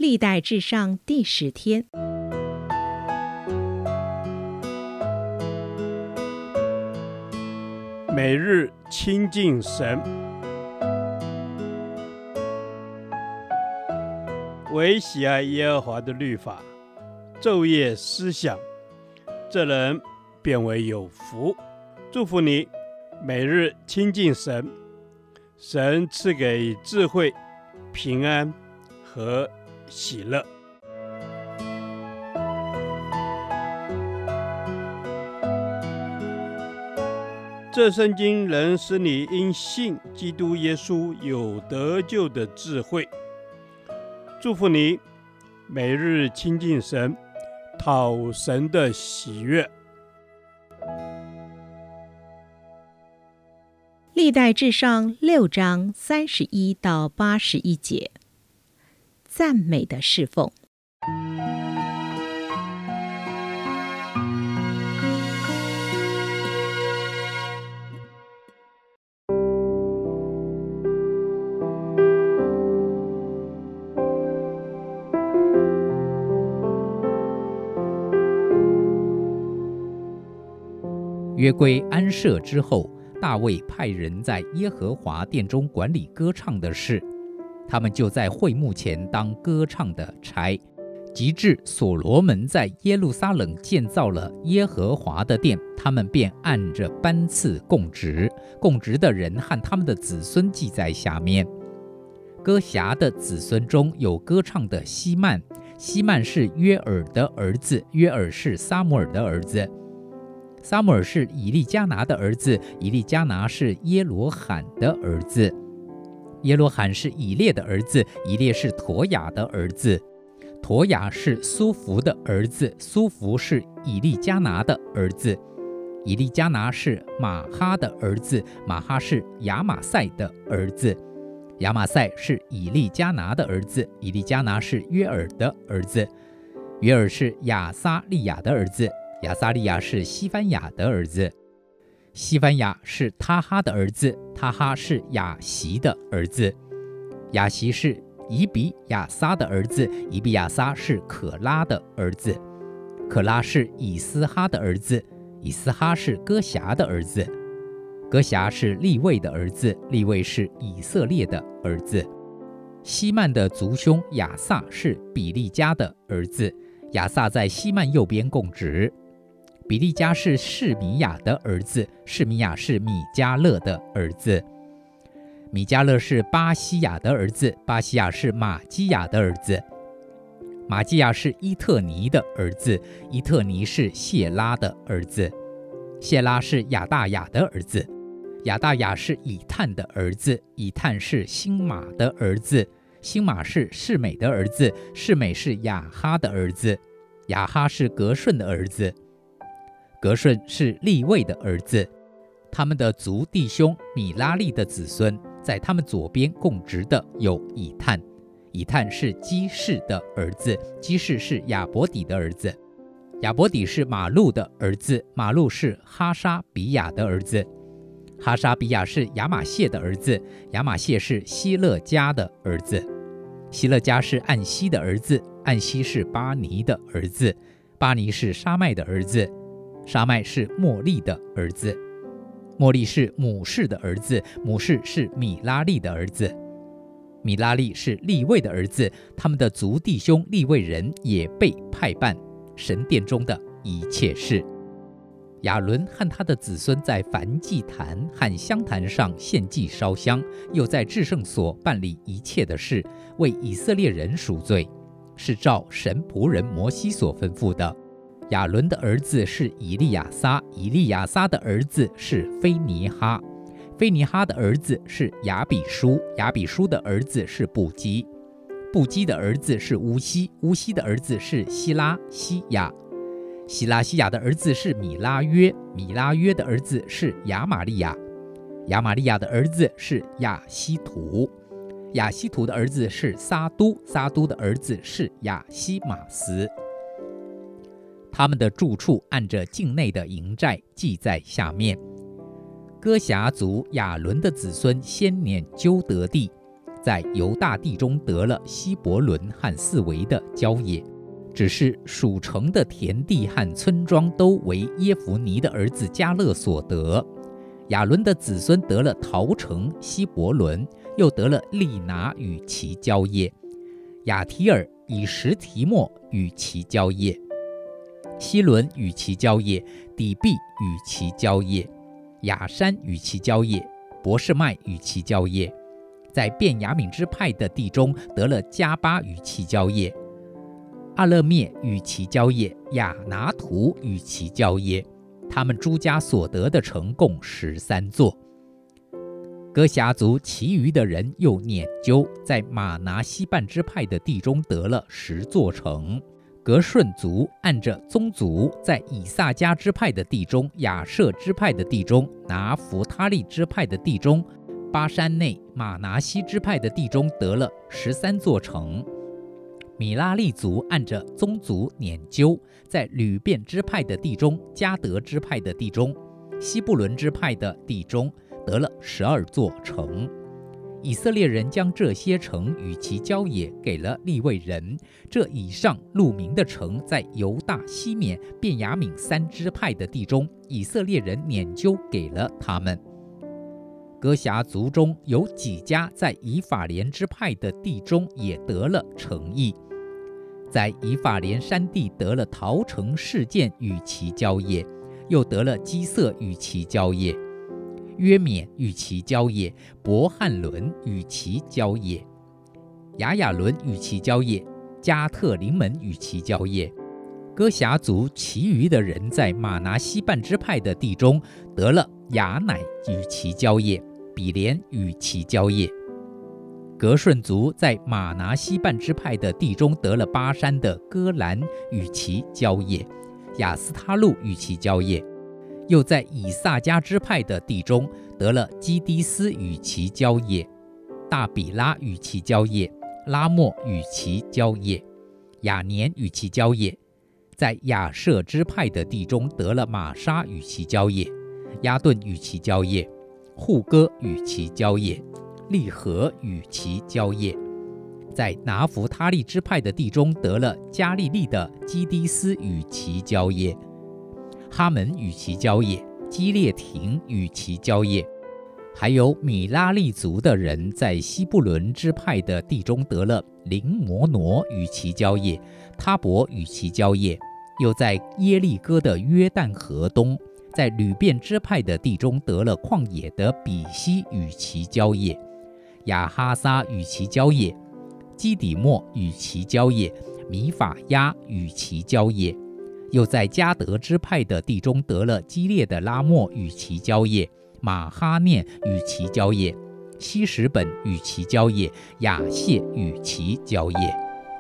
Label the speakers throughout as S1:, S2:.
S1: 历代志上第10天，
S2: 每日亲近神，唯喜爱耶和华的律法，昼夜思想，这人便为有福。祝福你，每日亲近神，神赐给智慧、平安和喜乐。这圣经能使你因信基督耶稣有得救的智慧。祝福你，每日亲近神，讨神的喜悦。
S1: 历代志上6章31到81节，赞美的侍奉。
S3: 约归安设之后，大卫派人在耶和华殿中管理歌唱的事，他们就在会幕前当歌唱的差。及至所罗门在耶路撒冷建造了耶和华的殿，他们便按着班次供职，供职的人和他们的子孙记在下面。歌辖的子孙中有歌唱的希曼，希曼是约珥的儿子，约珥是撒母耳的儿子，撒母耳是以利加拿的儿子，以利加拿是耶罗罕的儿子，耶罗罕是以列的儿子，以列是陀雅的儿子，陀雅是苏弗的儿子，苏弗是以利加拿的儿子，以利加拿是马哈的儿子，马哈是亚玛赛的儿子，亚玛赛是以利加拿的儿子，以利加拿是约珥的儿子，约珥是亚撒利亚的儿子，亚撒利亚是西番雅的儿子，西番雅是他哈的儿子，他哈是亚习的儿子，亚习是以比亚撒的儿子，以比亚撒是可拉的儿子，可拉是以斯哈的儿子，以斯哈是歌辖的儿子，歌辖是利未的儿子，利未是以色列的儿子。希曼的族兄亚撒是比利家的儿子，亚撒在希曼右边供职。比利家是示米亚的儿子，示米亚是米迦勒的儿子，米迦勒是巴西亚的儿子，巴西亚是马基亚的儿子，马基亚是伊特尼的儿子，伊特尼是谢拉的儿子，谢拉是亚大雅的儿子，亚大雅是以探的儿子，以探是辛马的儿子，辛马是示美的儿子，示美是亚哈的儿子，亚哈是革顺的儿子，革顺是利未的儿子。他们的族弟兄米拉利的子孙，在他们左边供职的有以探，以探是基士的儿子，基士是亚伯底的儿子，亚伯底是马路的儿子，马路是哈沙比亚的儿子，哈沙比亚是亚玛谢的儿子，亚玛谢是希勒家的儿子，希勒家是暗西的儿子，暗西是巴尼的儿子，巴尼是沙麦的儿子，沙麦是莫利的儿子，莫利是母士的儿子，母士是米拉利的儿子，米拉利是利未的儿子。他们的族弟兄利未人也被派办神殿中的一切事。亚伦和他的子孙在燔祭坛和香坛上献祭烧香，又在至圣所办理一切的事，为以色列人赎罪，是照神仆人摩西所吩咐的。亚伦的儿子是以利亚撒，以利亚撒的儿子是非尼哈，非尼哈的儿子是亚比书，亚比书的儿子是布基，布基的儿子是乌西，乌西的儿子是希拉西亚，希拉西亚的儿子是米拉约，米拉约的儿子是亚玛利亚，亚玛利亚的儿子是亚希图，亚希图的儿子是撒都，撒都的儿子是亚希马斯。他们的住处按着境内的营寨记在下面。歌辖族亚伦的子孙先撵纠得地， 在犹大地中得了希伯伦和四围的郊野，只是属城的田地和村庄都为耶孚尼的儿子迦勒所得。亚伦的子孙得了陶城希伯伦，又得了利拿与其郊野，亚提尔、以实提莫与其郊野，希伦与其郊野，底毕与其郊野，亚山与其郊野，伯示麦与其郊野。在便雅悯支派的地中得了加巴与其郊野，阿勒灭与其郊野，亚拿图与其郊野。他们诸家所得的城共13座。哥辖族其余的人又研究，在马拿西半支派的地中得了10座城。革顺族按着宗族，在以萨迦支派的地中、亚设支派的地中、拿弗他利支派的地中、巴山内马拿西支派的地中得了13座城。米拉利族按着宗族研究，在吕便支派的地中、迦得支派的地中、西布伦支派的地中得了12座城。以色列人将这些城与其郊野给了利未人。这以上录名的城，在犹大、西缅、便雅悯3支派的地中，以色列人研究给了他们。哥辖族中有几家在以法莲支派的地中也得了城邑，在以法莲山地得了陶城示剑与其郊野，又得了基色与其郊野，约缅与其郊野，伯汉伦与其郊野，雅雅伦与其郊野，加特临门与其郊野。哥辖族其余的人在马拿西半支派的地中得了雅乃与其郊野，比连与其郊野。革顺族在马拿西半支派的地中得了巴山的戈兰与其郊野，亚斯他路与其郊野。又在以萨迦支派的地中得了基低斯与其郊野，大比拉与其郊野，拉莫与其郊野，雅年与其郊野。在亚设支派的地中得了玛莎与其郊野，亚顿与其郊野，户哥与其郊野，利和与其郊野。在拿弗他利支派的地中得了加利利的基低斯与其郊野，哈门与其郊野，基列亭与其郊野。还有米拉利族的人在西布伦支派的地中得了林摩挪与其郊野，他伯与其郊野。又在耶利哥的约旦河东，在吕便支派的地中得了旷野的比西与其郊野，亚哈撒与其郊野，基底莫与其郊野，米法亚与其郊野。又在迦得支派的地中得了基列的拉莫与其郊野，马哈念与其郊野，希实本与其郊野，亚谢与其郊野。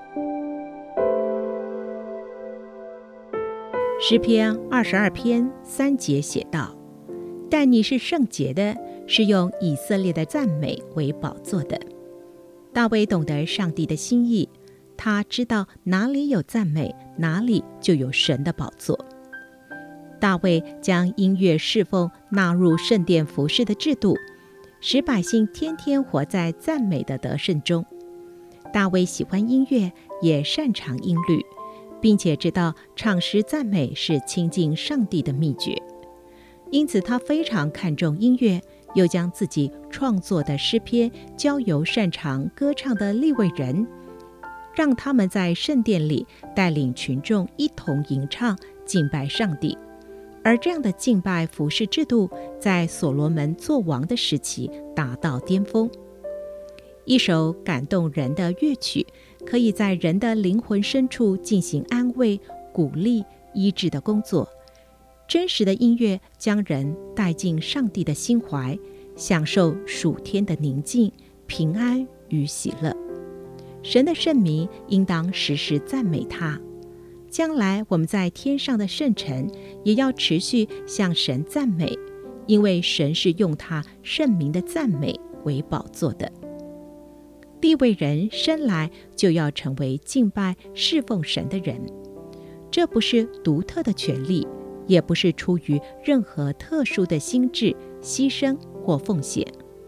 S1: 诗篇22篇3节写道：但你是圣洁的，是用以色列的赞美为宝座的。大卫懂得上帝的心意，他知道哪里有赞美，哪里就有神的宝座。大卫将音乐侍奉纳入圣殿服事的制度，使百姓天天活在赞美的得胜中。大卫喜欢音乐，也擅长音律，并且知道唱诗赞美是亲近上帝的秘诀，因此他非常看重音乐，又将自己创作的诗篇交由擅长歌唱的利未人，让他们在圣殿里带领群众一同吟唱敬拜上帝。而这样的敬拜服事制度在所罗门作王的时期达到巅峰。一首感动人的乐曲，可以在人的灵魂深处进行安慰、鼓励、医治的工作。真实的音乐将人带进上帝的心怀，享受属天的宁静、平安与喜乐。神的圣名应当时时赞美他。将来我们在天上的圣城，也要持续向神赞美，因为神是用他圣名的赞美为宝座的。利未人生来就要成为敬拜侍奉神的人，这不是独特的权利，也不是出于任何特殊的心志、牺牲或奉献，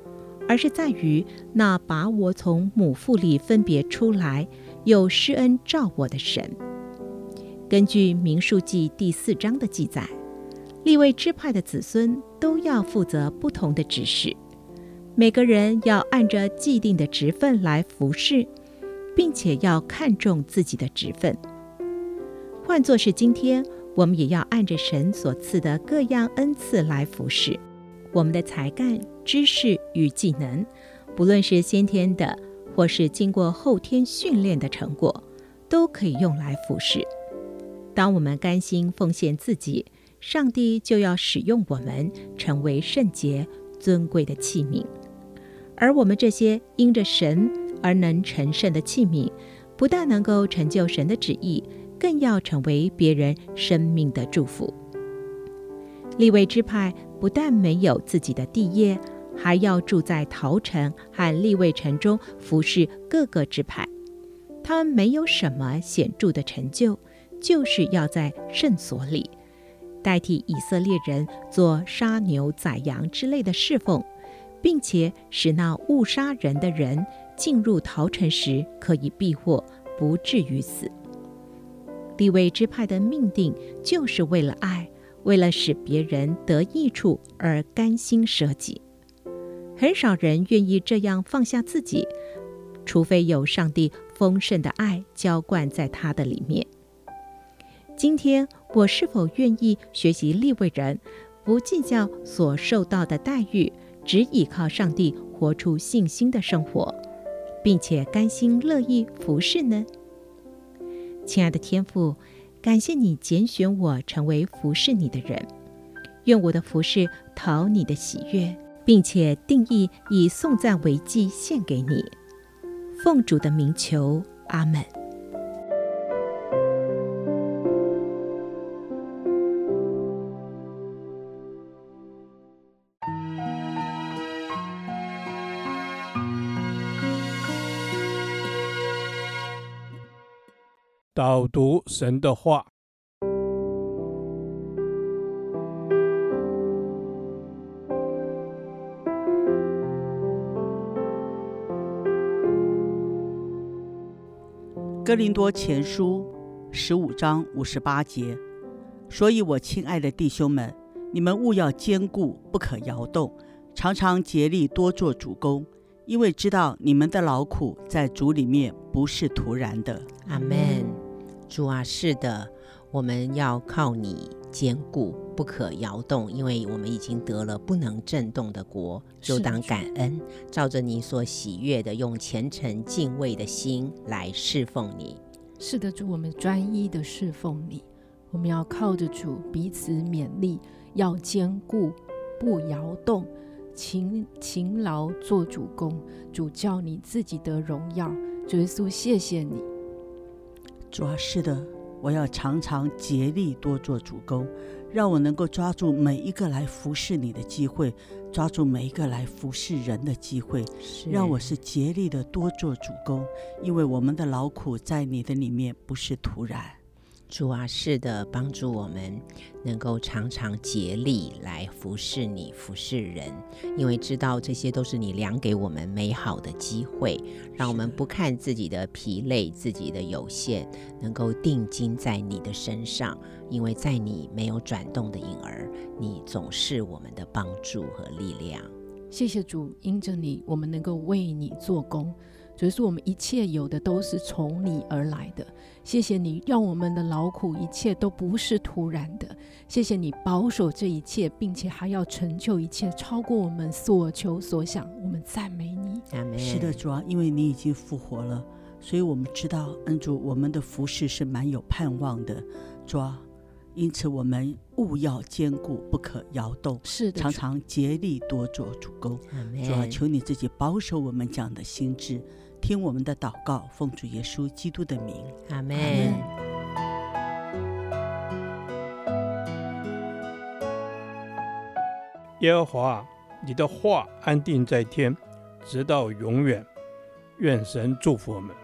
S1: 而是在于那把我从母腹里分别出来，又施恩召我的神。根据民数记第4章的记载，利未支派的子孙都要负责不同的职事，每个人要按着既定的职分来服侍，并且要看重自己的职分。换作是今天，我们也要按着神所赐的各样恩赐来服侍。我们的才干、知识与技能，不论是先天的，或是经过后天训练的成果，都可以用来服侍。当我们甘心奉献自己，上帝就要使用我们，成为圣洁、尊贵的器皿。而我们这些因着神而能成圣的器皿，不但能够成就神的旨意，更要成为别人生命的祝福。利未支派不但没有自己的地业，还要住在陶城和利未城中服侍各个支派。他们没有什么显著的成就，就是要在圣所里代替以色列人做杀牛宰羊之类的侍奉，并且使那误杀人的人进入陶城时可以避祸，不至于死。利未支派的命定就是为了爱，为了使别人得益处而甘心舍己。很少人愿意这样放下自己，除非有上帝丰盛的爱浇灌在他的里面。今天我是否愿意学习利未人，不计较所受到的待遇，只倚靠上帝活出信心的生活，并且甘心乐意服侍呢？亲爱的天父，感谢你拣选我成为服侍你的人，愿我的服侍讨你的喜悦，并且定义以颂赞为祭献给你。奉主的名求，阿们。
S2: 导读神的话。
S4: 哥林多前书15章58节，所以我亲爱的弟兄们，你们务要坚固，不可摇动，常常竭力多做主工，因为知道你们的劳苦在主里面不是徒然的。
S5: 阿们。主啊，是的，我们要靠你坚固，不可摇动，因为我们已经得了不能震动的国，就当感恩，照着你所喜悦的，用虔诚敬畏的心来侍奉你。
S6: 是的，主，我们专一的侍奉你，我们要靠着主彼此勉励，要坚固不摇动，勤劳做主工，主叫你自己得荣耀。主耶稣，谢谢你。
S4: 主啊，是的，我要常常竭力多做主工，让我能够抓住每一个来服侍你的机会，抓住每一个来服侍人的机会，让我是竭力的多做主工，因为我们的劳苦在你的里面不是徒然。
S5: 主啊，是的，帮助我们能够常常竭力来服侍你，服侍人，因为知道这些都是你量给我们美好的机会，让我们不看自己的疲累，自己的有限，能够定睛在你的身上，因为在你没有转动的影儿，你总是我们的帮助和力量。
S6: 谢谢主，因着你，我们能够为你做工。主耶稣，我们一切有的都是从你而来的，谢谢你让我们的劳苦一切都不是突然的，谢谢你保守这一切，并且还要成就一切，超过我们所求所想，我们赞美你。
S5: 阿们。
S4: 是的，主啊，因为你已经复活了，所以我们知道恩主，我们的服事是蛮有盼望的。主啊，因此我们务要坚固，不可摇动，
S6: 是的，
S4: 常常竭力多做主工。主啊，求你自己保守我们这样的心智，听我们的祷告，奉主耶稣基督的名，
S5: 阿们。
S2: 耶和华，你的话安定在天，直到永远。愿神祝福我们。